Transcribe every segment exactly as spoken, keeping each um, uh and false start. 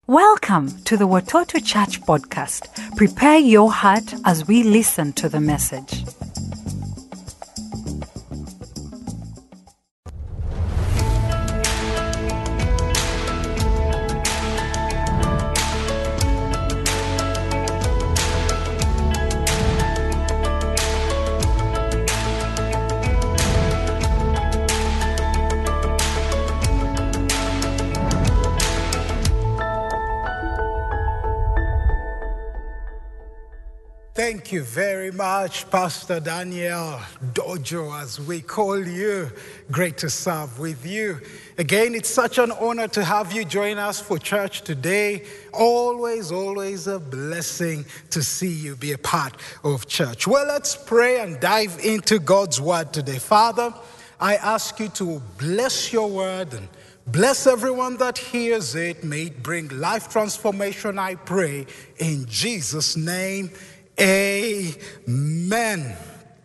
Welcome to the Watoto Church podcast. Prepare your heart as we listen to the message. Thank you very much, Pastor Daniel Dojo, as we call you. Great to serve with you. Again, it's such an honor to have you join us for church today. Always, always a blessing to see you be a part of church. Well, let's pray and dive into God's word today. Father, I ask you to bless your word and bless everyone that hears it. May it bring life transformation, I pray, in Jesus' name. Amen.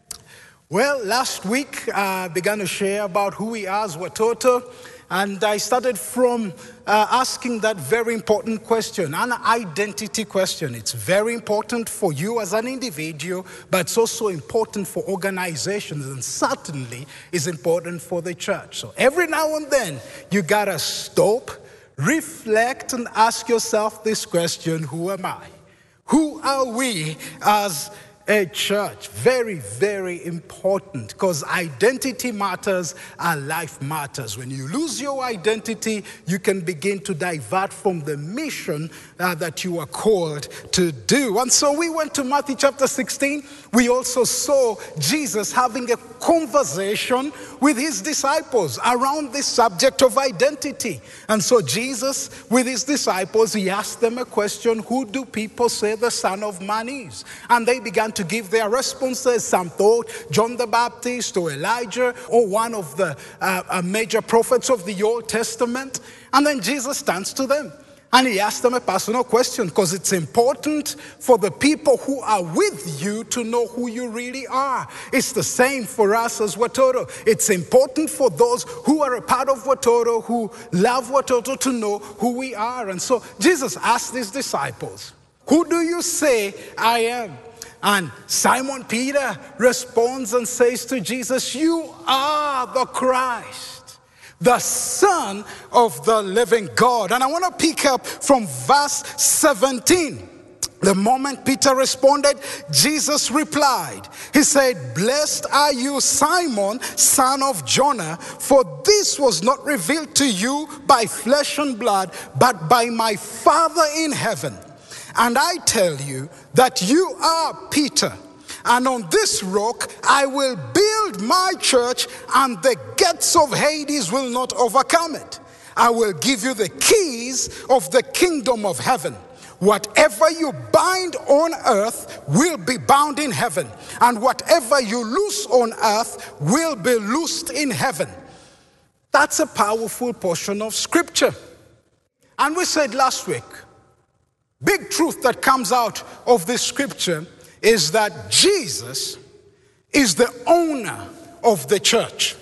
Well, last week I began to share about who we are as Watoto, and I started from uh, asking that very important question, an identity question. It's very important for you as an individual, but it's also important for organizations, and certainly is important for the church. So every now and then, you gotta stop, reflect, and ask yourself this question: who am I? Who are we as a church? Very, very important, because identity matters and life matters. When you lose your identity, you can begin to divert from the mission uh, that you are called to do. And so we went to Matthew chapter sixteen. We also saw Jesus having a conversation with his disciples around this subject of identity. And so Jesus, with his disciples, he asked them a question: who do people say the Son of Man is? And they began to give their responses. Some thought John the Baptist or Elijah or one of the uh, major prophets of the Old Testament. And then Jesus turns to them and he asked them a personal question, because it's important for the people who are with you to know who you really are. It's the same for us as Watoto. It's important for those who are a part of Watoto, who love Watoto, to know who we are. And so Jesus asked his disciples, who do you say I am? And Simon Peter responds and says to Jesus, you are the Christ, the Son of the living God. And I want to pick up from verse seventeen. The moment Peter responded, Jesus replied. He said, blessed are you, Simon, son of Jonah, for this was not revealed to you by flesh and blood, but by my Father in heaven. And I tell you that you are Peter, and on this rock I will build my church, and the gates of Hades will not overcome it. I will give you the keys of the kingdom of heaven. Whatever you bind on earth will be bound in heaven, and whatever you loose on earth will be loosed in heaven. That's a powerful portion of scripture. And we said last week, big truth that comes out of this scripture is that Jesus is the owner of the church.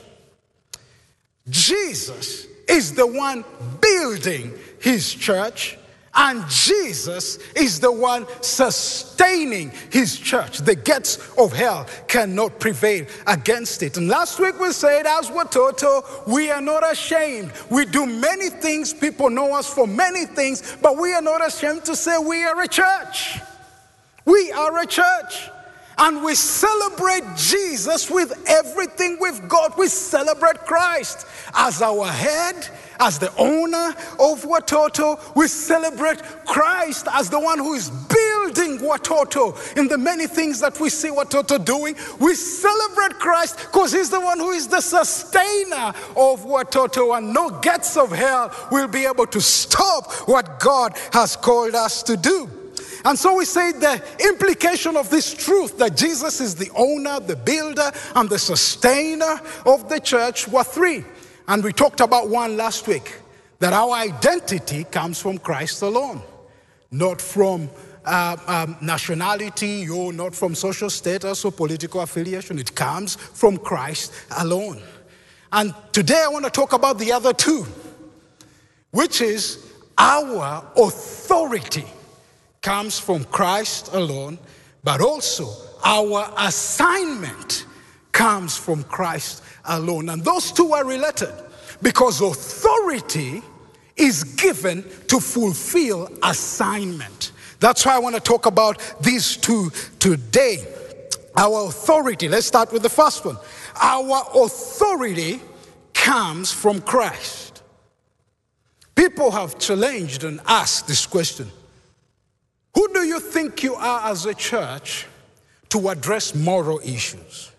Jesus is the one building his church, and Jesus is the one sustaining his church. The gates of hell cannot prevail against it. And last week we said, as Watoto, we are not ashamed. We do many things. People know us for many things, but we are not ashamed to say we are a church. We are a church. And we celebrate Jesus with everything we've got. We celebrate Christ as our head, as the owner of Watoto. We celebrate Christ as the one who is building Watoto in the many things that we see Watoto doing. We celebrate Christ because he's the one who is the sustainer of Watoto, and no gates of hell will be able to stop what God has called us to do. And so we say the implication of this truth that Jesus is the owner, the builder, and the sustainer of the church were three. And we talked about one last week, that our identity comes from Christ alone, not from uh, um, nationality or not from social status or political affiliation. It comes from Christ alone. And today I want to talk about the other two, which is Our authority comes from Christ alone, but also our assignment comes from Christ alone. And those two are related because authority is given to fulfill assignment. That's why I want to talk about these two today. Our authority, let's start with the first one. Our authority comes from Christ. People have challenged and asked this question. Who do you think you are as a church to address moral issues?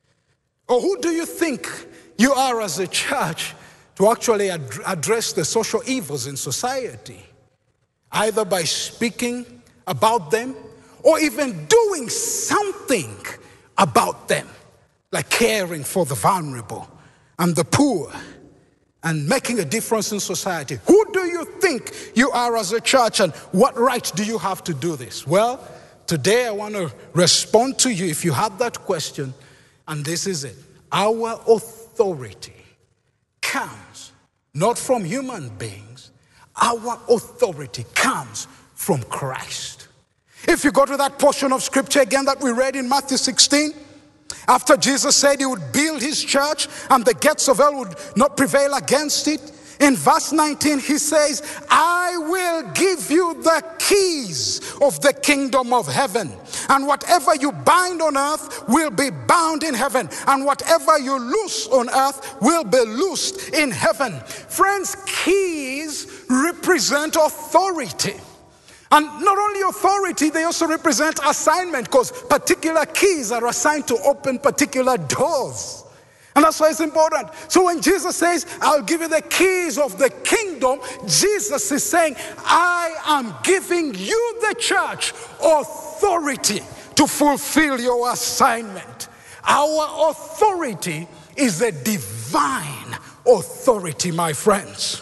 Or who do you think you are as a church to actually ad- address the social evils in society? Either by speaking about them or even doing something about them, like caring for the vulnerable and the poor and making a difference in society. Who do you think you are as a church, and what right do you have to do this? Well, today I want to respond to you if you have that question, and this is it. Our authority comes not from human beings. Our authority comes from Christ. If you go to that portion of scripture again that we read in Matthew sixteen, after Jesus said he would build his church and the gates of hell would not prevail against it, in verse nineteen he says, I will give you the keys of the kingdom of heaven. And whatever you bind on earth will be bound in heaven. And whatever you loose on earth will be loosed in heaven. Friends, keys represent authority. And not only authority, they also represent assignment, because particular keys are assigned to open particular doors. And that's why it's important. So when Jesus says, I'll give you the keys of the kingdom, Jesus is saying, I am giving you, the church, authority to fulfill your assignment. Our authority is a divine authority, my friends.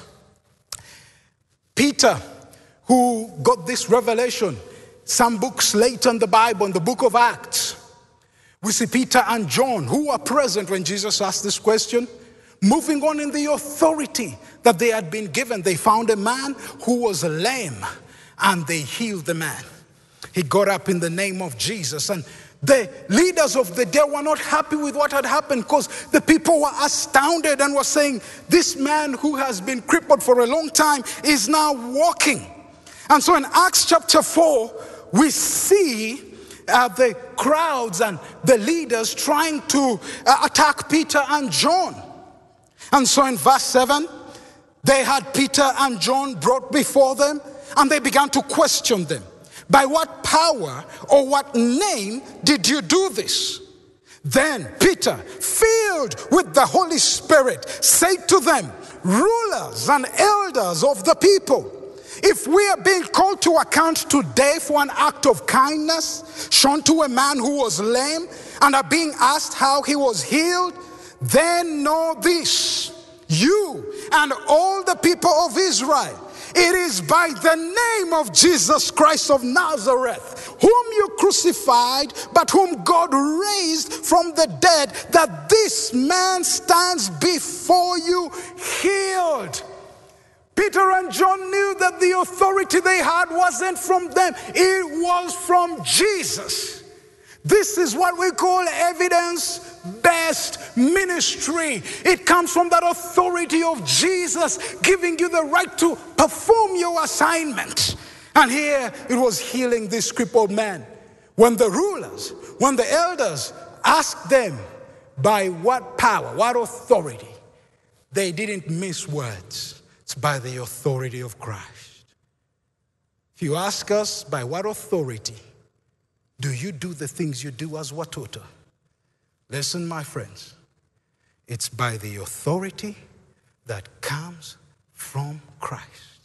Peter, who got this revelation some books later in the Bible, in the book of Acts, we see Peter and John, who were present when Jesus asked this question, moving on in the authority that they had been given. They found a man who was lame, and they healed the man. He got up in the name of Jesus, and the leaders of the day were not happy with what had happened, because the people were astounded and were saying, this man who has been crippled for a long time is now walking. And so in Acts chapter four, we see uh, the crowds and the leaders trying to uh, attack Peter and John. And so in verse seven, they had Peter and John brought before them, and they began to question them. By what power or what name did you do this? Then Peter, filled with the Holy Spirit, said to them, rulers and elders of the people, if we are being called to account today for an act of kindness shown to a man who was lame and are being asked how he was healed, then know this, you and all the people of Israel, it is by the name of Jesus Christ of Nazareth, whom you crucified, but whom God raised from the dead, that this man stands before you healed. Peter and John knew that the authority they had wasn't from them. It was from Jesus. This is what we call evidence-based ministry. It comes from that authority of Jesus giving you the right to perform your assignment. And here it was healing this crippled man. When the rulers, when the elders asked them by what power, what authority, they didn't miss words. It's by the authority of Christ. If you ask us by what authority do you do the things you do as Watoto? Listen, my friends, it's by the authority that comes from Christ.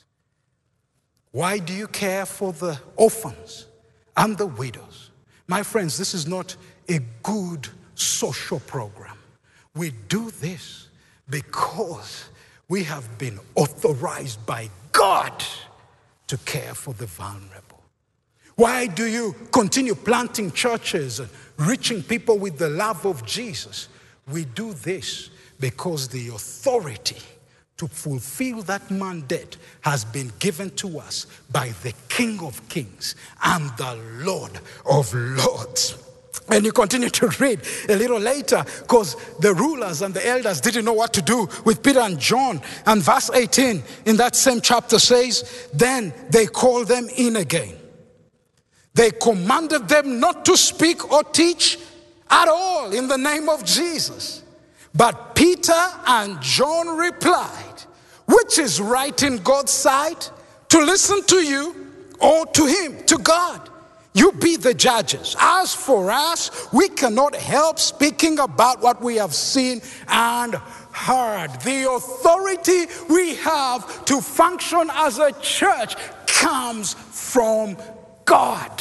Why do you care for the orphans and the widows? My friends, this is not a good social program. We do this because we have been authorized by God to care for the vulnerable. Why do you continue planting churches and reaching people with the love of Jesus? We do this because the authority to fulfill that mandate has been given to us by the King of Kings and the Lord of Lords. And you continue to read a little later, because the rulers and the elders didn't know what to do with Peter and John. And verse eighteen in that same chapter says, then they called them in again. They commanded them not to speak or teach at all in the name of Jesus. But Peter and John replied, which is right in God's sight, to listen to you or to him, to God? You be the judges. As for us, we cannot help speaking about what we have seen and heard. The authority we have to function as a church comes from God.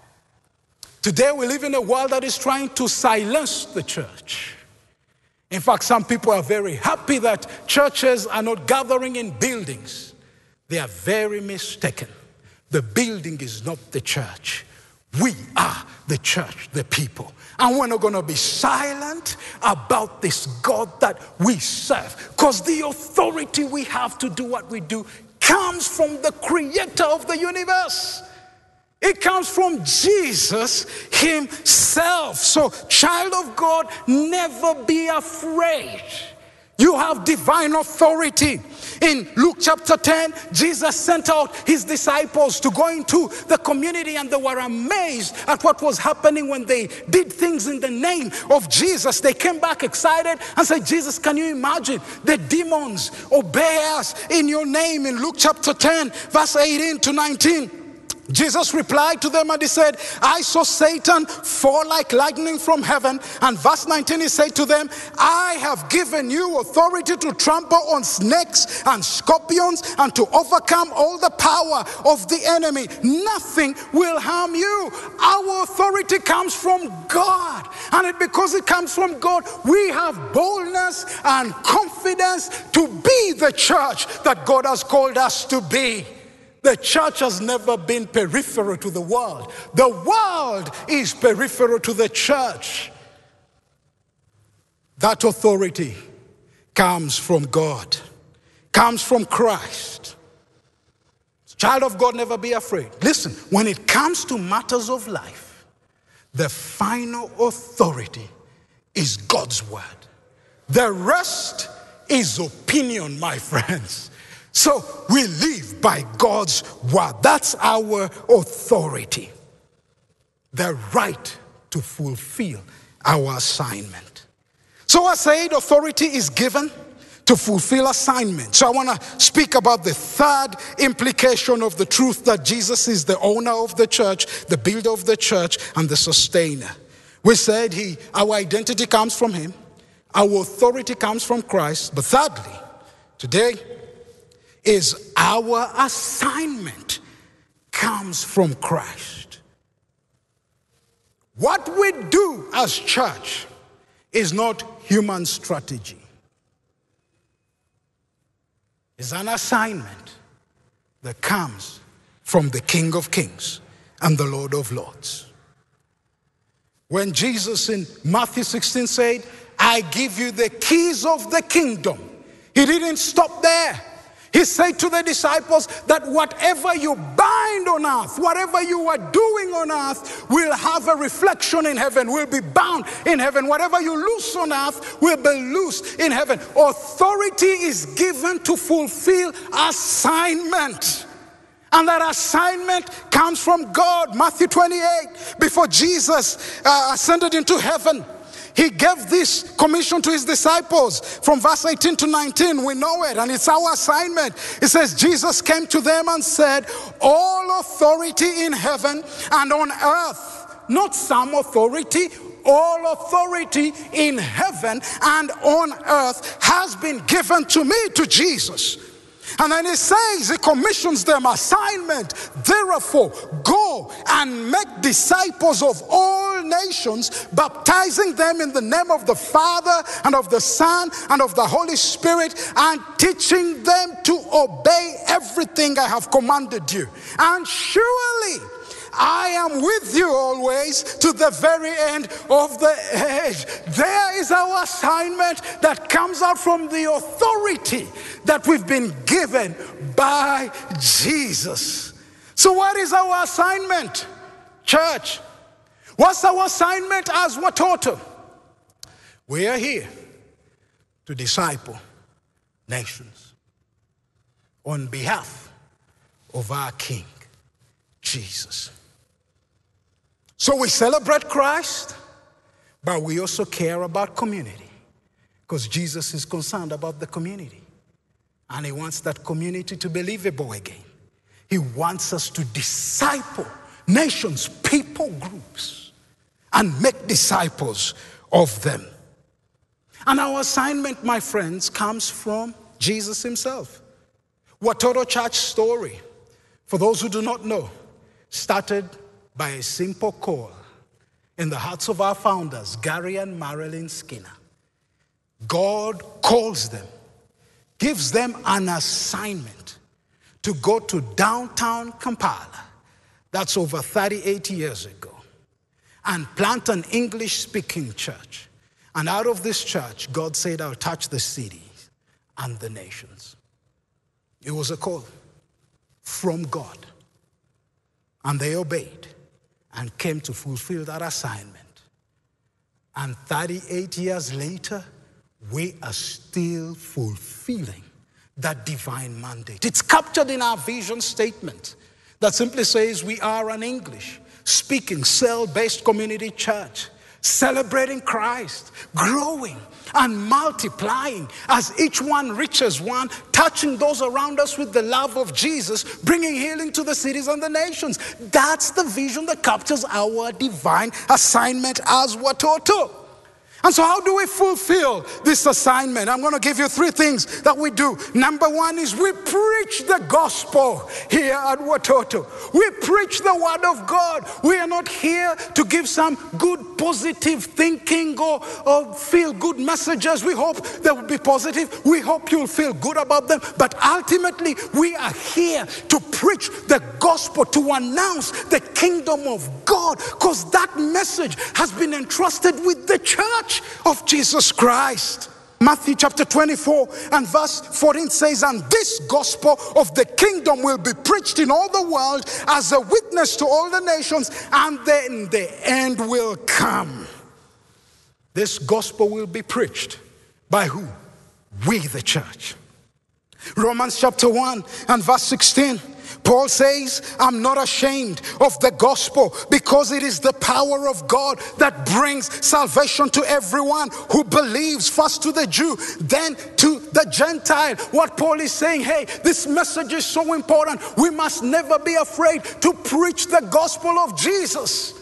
Today we live in a world that is trying to silence the church. In fact, some people are very happy that churches are not gathering in buildings. They are very mistaken. The building is not the church. We are the church, the people. And we're not going to be silent about this God that we serve. Because the authority we have to do what we do comes from the creator of the universe. It comes from Jesus himself. So, child of God, never be afraid. You have divine authority. In Luke chapter ten, Jesus sent out his disciples to go into the community, and they were amazed at what was happening when they did things in the name of Jesus. They came back excited and said, Jesus, can you imagine the demons obey us in your name? In Luke chapter ten, verse eighteen to nineteen. Jesus replied to them and he said, I saw Satan fall like lightning from heaven. And verse nineteen, he said to them, I have given you authority to trample on snakes and scorpions and to overcome all the power of the enemy. Nothing will harm you. Our authority comes from God. And it, because it comes from God, we have boldness and confidence to be the church that God has called us to be. The church has never been peripheral to the world. The world is peripheral to the church. That authority comes from God, comes from Christ. Child of God, never be afraid. Listen, when it comes to matters of life, the final authority is God's word. The rest is opinion, my friends. So we live by God's word. That's our authority. The right to fulfill our assignment. So I said authority is given to fulfill assignment. So I want to speak about the third implication of the truth that Jesus is the owner of the church, the builder of the church, and the sustainer. We said he, our identity comes from him. Our authority comes from Christ. But thirdly, today, is our assignment comes from Christ. What we do as church is not human strategy. It's an assignment that comes from the King of Kings and the Lord of Lords. When Jesus in Matthew sixteen said, I give you the keys of the kingdom, he didn't stop there. He said to the disciples that whatever you bind on earth, whatever you are doing on earth, will have a reflection in heaven, will be bound in heaven. Whatever you loose on earth will be loosed in heaven. Authority is given to fulfill assignment. And that assignment comes from God. Matthew twenty-eight, before Jesus uh, ascended into heaven, he gave this commission to his disciples from verse eighteen to nineteen. We know it, and it's our assignment. It says, Jesus came to them and said, all authority in heaven and on earth, not some authority, all authority in heaven and on earth has been given to me, to Jesus. And then he says, he commissions them assignment. Therefore, go and make disciples of all nations, baptizing them in the name of the Father and of the Son and of the Holy Spirit, and teaching them to obey everything I have commanded you. And surely I am with you always to the very end of the age. There is our assignment that comes out from the authority that we've been given by Jesus. So what is our assignment, church? What's our assignment as Watoto? We are here to disciple nations on behalf of our King, Jesus. So we celebrate Christ, but we also care about community, because Jesus is concerned about the community, and he wants that community to be livable again. He wants us to disciple nations, people groups, and make disciples of them. And our assignment, my friends, comes from Jesus himself. Watoto Church story, for those who do not know, started by a simple call in the hearts of our founders, Gary and Marilyn Skinner. God calls them, gives them an assignment to go to downtown Kampala, that's over thirty-eight years ago, and plant an English-speaking church. And out of this church, God said, I'll touch the cities and the nations. It was a call from God. And they obeyed and came to fulfill that assignment. And thirty-eight years later, we are still fulfilling that divine mandate. It's captured in our vision statement that simply says we are an English-speaking, cell-based community church, celebrating Christ, growing and multiplying as each one reaches one, touching those around us with the love of Jesus, bringing healing to the cities and the nations. That's the vision that captures our divine assignment as Watoto. And so how do we fulfill this assignment? I'm going to give you three things that we do. Number one is we preach the gospel here at Watoto. We preach the word of God. We are not here to give some good positive thinking or, or feel good messages. We hope they will be positive. We hope you'll feel good about them. But ultimately, we are here to preach the gospel, to announce the kingdom of God, because that message has been entrusted with the church of Jesus Christ. Matthew chapter twenty-four and verse fourteen says, and this gospel of the kingdom will be preached in all the world as a witness to all the nations, and then the end will come. This gospel will be preached by who? We, the church. Romans chapter one and verse sixteen. Paul says, I'm not ashamed of the gospel, because it is the power of God that brings salvation to everyone who believes, first to the Jew, then to the Gentile. What Paul is saying, hey, this message is so important. We must never be afraid to preach the gospel of Jesus.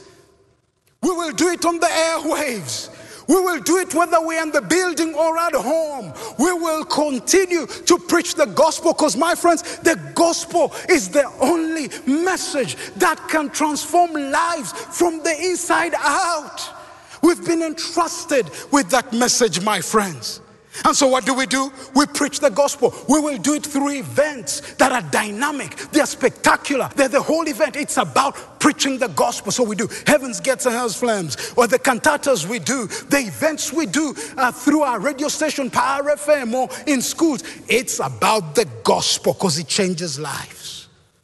We will do it on the airwaves. We will do it whether we're in the building or at home. We will continue to preach the gospel, because, my friends, the gospel is the only message that can transform lives from the inside out. We've been entrusted with that message, my friends. And so what do we do? We preach the gospel. We will do it through events that are dynamic. They are spectacular. They're the whole event. It's about preaching the gospel. So we do Heaven's Gates and Hell's Flames, or the cantatas we do, the events we do uh, through our radio station, Power F M, or in schools. It's about the gospel, because it changes lives.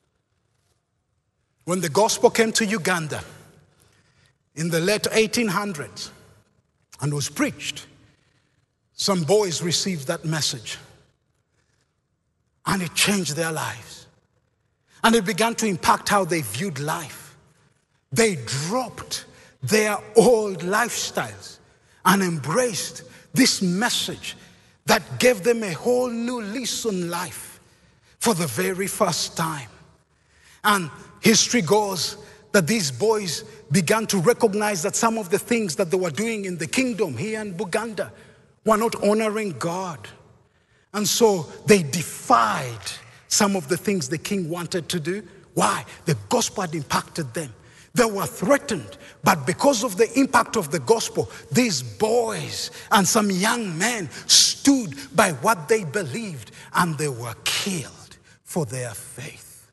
When the gospel came to Uganda in the late eighteen hundreds and was preached, some boys received that message, and it changed their lives. And it began to impact how they viewed life. They dropped their old lifestyles and embraced this message that gave them a whole new lease on life for the very first time. And history goes that these boys began to recognize that some of the things that they were doing in the kingdom here in Buganda were not honoring God. And so they defied some of the things the king wanted to do. Why? The gospel had impacted them. They were threatened. But because of the impact of the gospel, these boys and some young men stood by what they believed, and they were killed for their faith.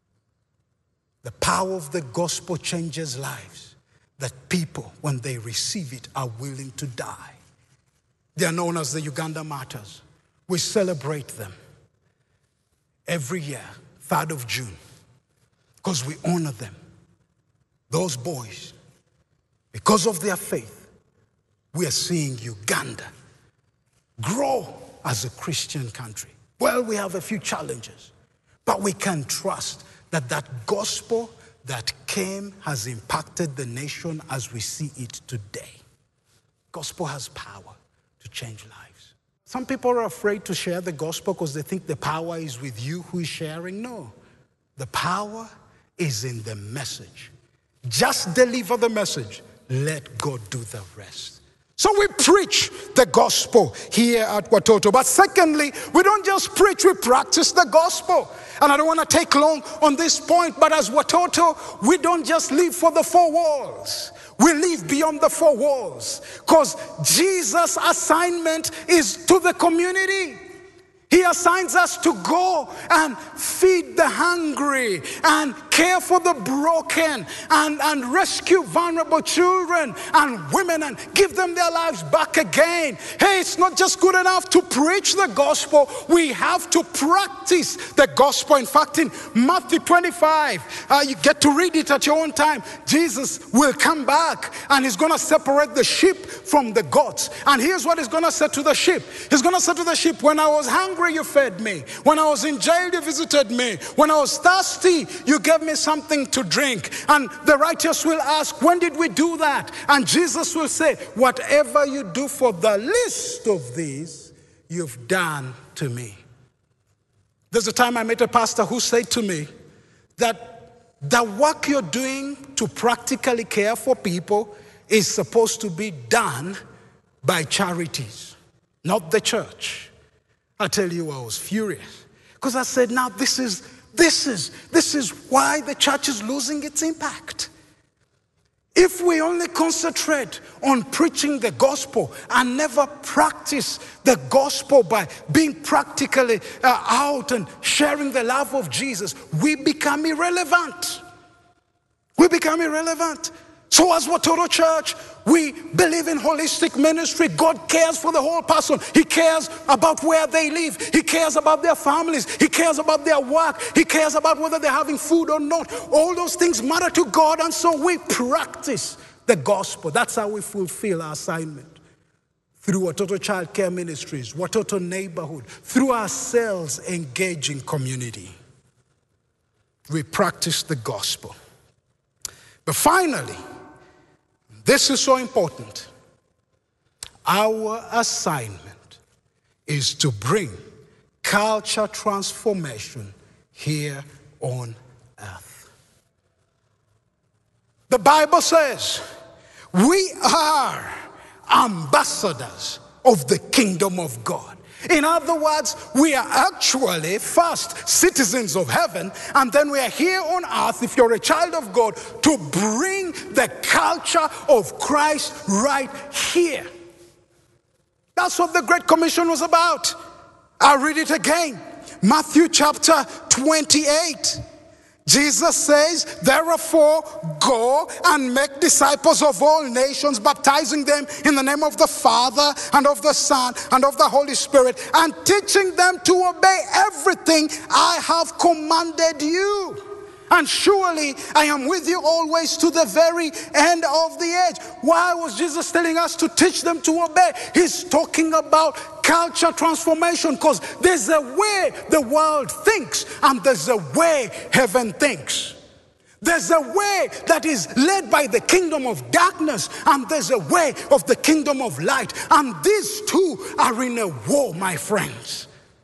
The power of the gospel changes lives, that people, when they receive it, are willing to die. They are known as the Uganda Martyrs. We celebrate them every year, third of June, because we honor them. Those boys, because of their faith, we are seeing Uganda grow as a Christian country. Well, we have a few challenges, but we can trust that that gospel that came has impacted the nation as we see it today. Gospel has power to change lives. Some people are afraid to share the gospel because they think the power is with you who is sharing. No, the power is in the message. Just deliver the message. Let God do the rest. So we preach the gospel here at Watoto. But secondly, we don't just preach, we practice the gospel. And I don't want to take long on this point, but as Watoto, we don't just live for the four walls. We live beyond the four walls. Because Jesus' assignment is to the community. He assigns us to go and feed the hungry and care for the broken and, and rescue vulnerable children and women and give them their lives back again. Hey, it's not just good enough to preach the gospel. We have to practice the gospel. In fact, in Matthew twenty-five, uh, you get to read it at your own time. Jesus will come back and he's going to separate the sheep from the goats. And here's what he's going to say to the sheep. He's going to say to the sheep, when I was hungry, you fed me. When I was in jail, you visited me. When I was thirsty, you gave me something to drink. And the righteous will ask, when did we do that? And Jesus will say, whatever you do for the least of these, you've done to me. There's a time I met a pastor who said to me that the work you're doing to practically care for people is supposed to be done by charities, not the church. I tell you, I was furious because I said, now this is, this is, this is why the church is losing its impact. If we only concentrate on preaching the gospel and never practice the gospel by being practically uh, out and sharing the love of Jesus, we become irrelevant. We become irrelevant. So as Watoto Church, we believe in holistic ministry. God cares for the whole person. He cares about where they live. He cares about their families. He cares about their work. He cares about whether they're having food or not. All those things matter to God, and so we practice the gospel. That's how we fulfill our assignment. Through Watoto Child Care Ministries, Watoto Neighborhood, through ourselves engaging community. We practice the gospel. But finally, this is so important. Our assignment is to bring culture transformation here on earth. The Bible says we are ambassadors of the kingdom of God. In other words, we are actually first citizens of heaven, and then we are here on earth, if you're a child of God, to bring the culture of Christ right here. That's what the Great Commission was about. I'll read it again. Matthew chapter twenty-eight. Jesus says, therefore, go and make disciples of all nations, baptizing them in the name of the Father and of the Son and of the Holy Spirit, and teaching them to obey everything I have commanded you. And surely I am with you always to the very end of the age. Why was Jesus telling us to teach them to obey? He's talking about culture transformation, because there's a way the world thinks and there's a way heaven thinks. There's a way that is led by the kingdom of darkness, and there's a way of the kingdom of light. And these two are in a war, my friends.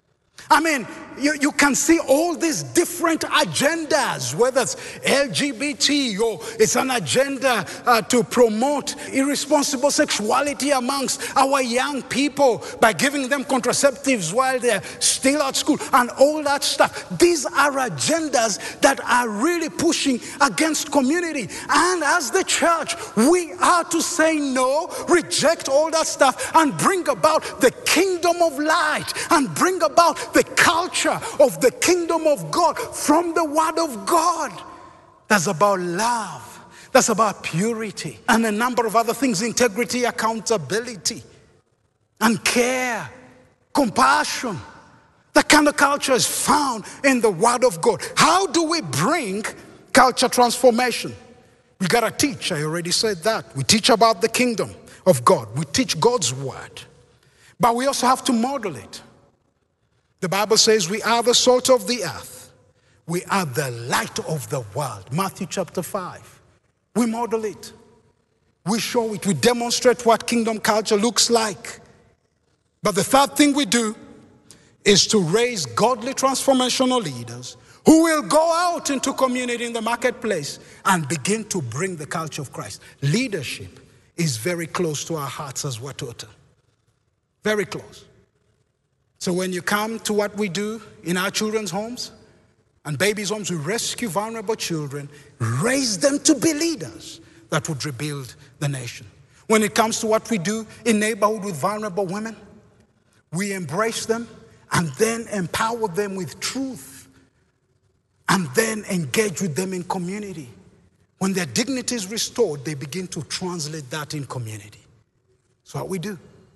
I mean, you, you can see all these different agendas, whether it's L G B T or it's an agenda uh, to promote irresponsible sexuality amongst our young people by giving them contraceptives while they're still at school and all that stuff. These are agendas that are really pushing against community. And as the church, we are to say no, reject all that stuff, and bring about the kingdom of light and bring about the culture of the kingdom of God from the word of God. That's about love. That's about purity and a number of other things: integrity, accountability, and care, compassion. That kind of culture is found in the word of God. How do we bring culture transformation? We got to teach. I already said that. We teach about the kingdom of God. We teach God's word. But we also have to model it. The Bible says we are the salt of the earth. We are the light of the world. Matthew chapter five. We model it. We show it. We demonstrate what kingdom culture looks like. But the third thing we do is to raise godly transformational leaders who will go out into community in the marketplace and begin to bring the culture of Christ. Leadership is very close to our hearts as Watoto. Very close. So when you come to what we do in our children's homes and babies' homes, we rescue vulnerable children, raise them to be leaders that would rebuild the nation. When it comes to what we do in neighborhood with vulnerable women, we embrace them and then empower them with truth and then engage with them in community. When their dignity is restored, they begin to translate that in community. That's what we do.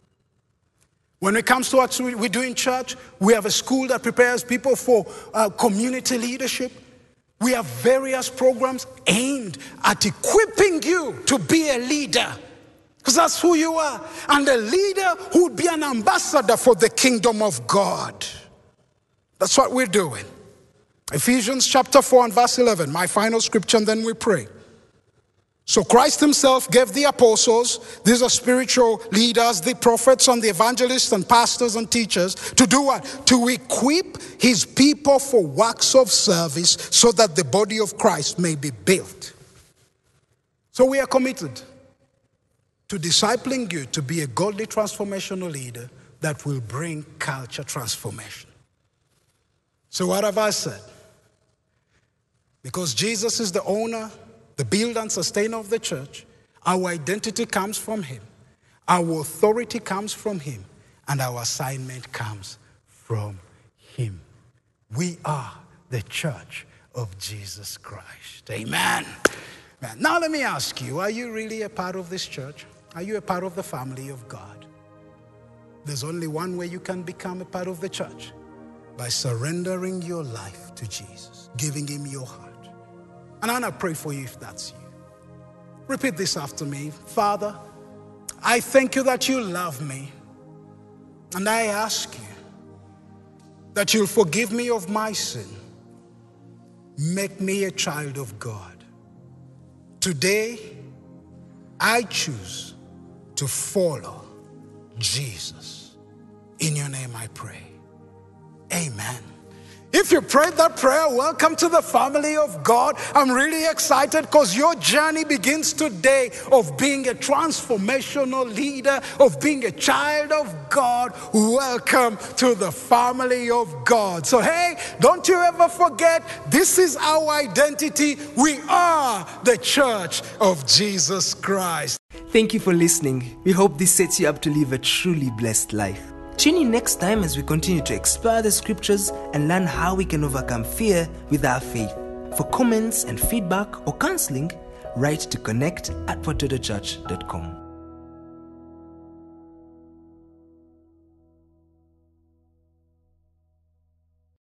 When it comes to what we do in church, we have a school that prepares people for uh, community leadership. We have various programs aimed at equipping you to be a leader, because that's who you are. And a leader who would be an ambassador for the kingdom of God. That's what we're doing. Ephesians chapter four and verse eleven, my final scripture, and then we pray. So Christ himself gave the apostles, these are spiritual leaders, the prophets and the evangelists and pastors and teachers, to do what? To equip his people for works of service so that the body of Christ may be built. So we are committed to discipling you to be a godly transformational leader that will bring culture transformation. So what have I said? Because Jesus is the owner, the builder and sustainer of the church, our identity comes from him, our authority comes from him, and our assignment comes from him. We are the church of Jesus Christ. Amen. Now let me ask you, are you really a part of this church? Are you a part of the family of God? There's only one way you can become a part of the church: by surrendering your life to Jesus, giving him your heart. And I want to pray for you if that's you. Repeat this after me. Father, I thank you that you love me. And I ask you that you'll forgive me of my sin. Make me a child of God. Today, I choose to follow Jesus. In your name I pray. Amen. If you prayed that prayer, welcome to the family of God. I'm really excited because your journey begins today of being a transformational leader, of being a child of God. Welcome to the family of God. So hey, don't you ever forget, this is our identity. We are the church of Jesus Christ. Thank you for listening. We hope this sets you up to live a truly blessed life. Tune in next time as we continue to explore the scriptures and learn how we can overcome fear with our faith. For comments and feedback or counseling, write to connect at watoto church dot com.